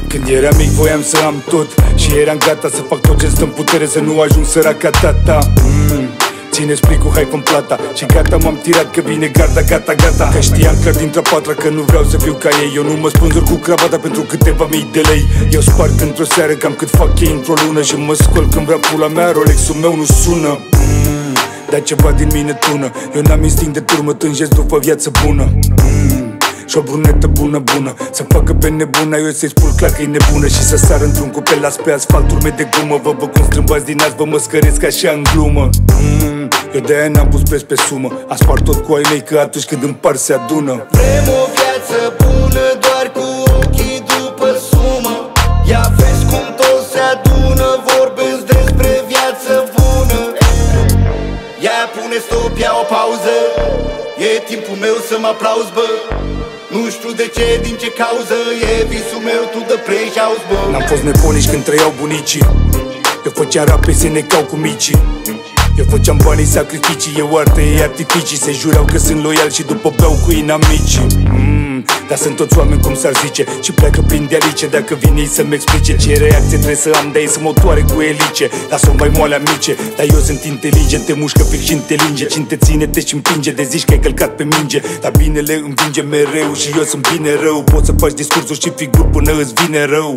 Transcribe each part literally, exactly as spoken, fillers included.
Când eram mic voiam să am tot și eram gata să fac tot ce stă în putere, să nu ajung sărac ca tata. mm. Ține-ți plicul, hai fă-mi plata. Și gata, m-am tirat că vine garda, gata, gata. Că știam clar dintre patra că nu vreau să fiu ca ei. Eu nu mă spânzur cu cravata pentru câteva mii de lei. Eu sparg într-o seară cam cât fac ei într-o lună. Și mă scol când vrea pula mea, Rolex-ul meu nu sună. mm. Dar ceva din mine tună. Eu n-am instinct de turmă, tânjesc după viață bună. mm. Și o brunetă bună, bună, să facă pe nebuna, eu să-i spun clar că e nebună. Și să sar într-un cupel las pe asfalt urme de gumă. Vă vă cum strâmbați din azi, vă mă scăresc așa în glumă. mm, Eu de-aia n-am pus preț pe sumă. Am spart tot cu ai mei că atunci când împar se adună. Vrem o viață bună doar cu ochii după sumă. Ia vezi cum toți se adună, vorbesc despre viață bună. Ia pune stop, ia o pauză. E timpul meu să mă aplauzi, bă. Nu știu de ce, din ce cauză. E visul meu, tu de play house, bă. N-am fost nebunici când trăiau bunicii. Eu făceam rap pe se necau cu micii. Eu făceam banii sacrificii, eu artă, ei artificii. Se jureau că sunt loial și după beau cu inamicii. mm, Dar sunt toți oameni cum s-ar zice și pleacă prin de-alice dacă vin ei să-mi explice ce reacție trebuie să am, de ei să motoare cu elice. Lasă-o mai moale amice, dar eu sunt inteligent. Te mușcă fix și te linge, cine te ține te și împinge. De zici că ai călcat pe minge, dar binele învinge mereu. Și eu sunt bine rău, poți să faci discursuri și figuri până îți vine rău.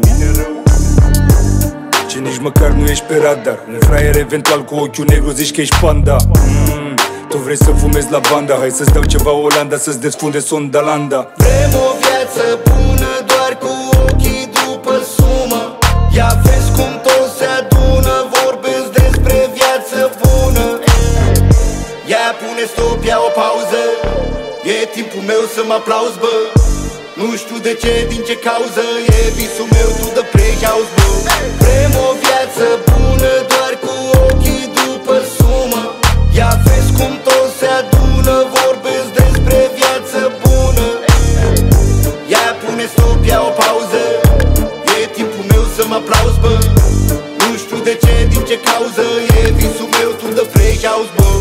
Și nici măcar nu ești pe radar. Un fraier eventual cu ochiul negru zici că ești panda. mm, Tu vrei să fumezi lavanda, hai să-ți dau ceva Olanda, să-ți desfunde Sondalanda. Vrem o viață bună doar cu ochii după sumă. Ia vezi cum toți se adună, vorbesc despre viață bună. Ia pune stop, ia o pauză. E timpul meu să mă aplauzi, bă. Nu știu de ce, din ce cauză. E visul meu, tu de play house, bă. Vrem o viață bună doar cu ochii după sumă. Ia vezi cum toți se adună, vorbesc despre viață bună. Ia pune stop, ia o pauză. E timpul meu să mă aplauzi, bă. Nu știu de ce, din ce cauză. E visul meu, tu de play house, bă.